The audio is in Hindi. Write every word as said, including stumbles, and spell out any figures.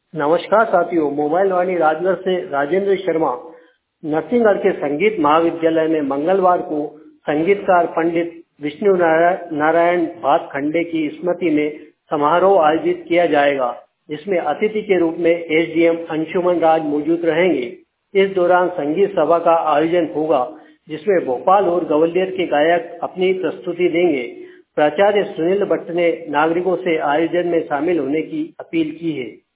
नमस्कार साथियों, मोबाइल वाणी राजगढ़ से राजेंद्र शर्मा। नरसिंहगढ़ के संगीत महाविद्यालय में मंगलवार को संगीतकार पंडित विष्णु नारायण भातखंडे की स्मृति में समारोह आयोजित किया जाएगा, जिसमें अतिथि के रूप में एसडीएम अंशुमन राज मौजूद रहेंगे। इस दौरान संगीत सभा का आयोजन होगा, जिसमें भोपाल और ग्वालियर के गायक अपनी प्रस्तुति देंगे। प्राचार्य सुनील भट्ट ने नागरिकों से आयोजन में शामिल होने की अपील की है।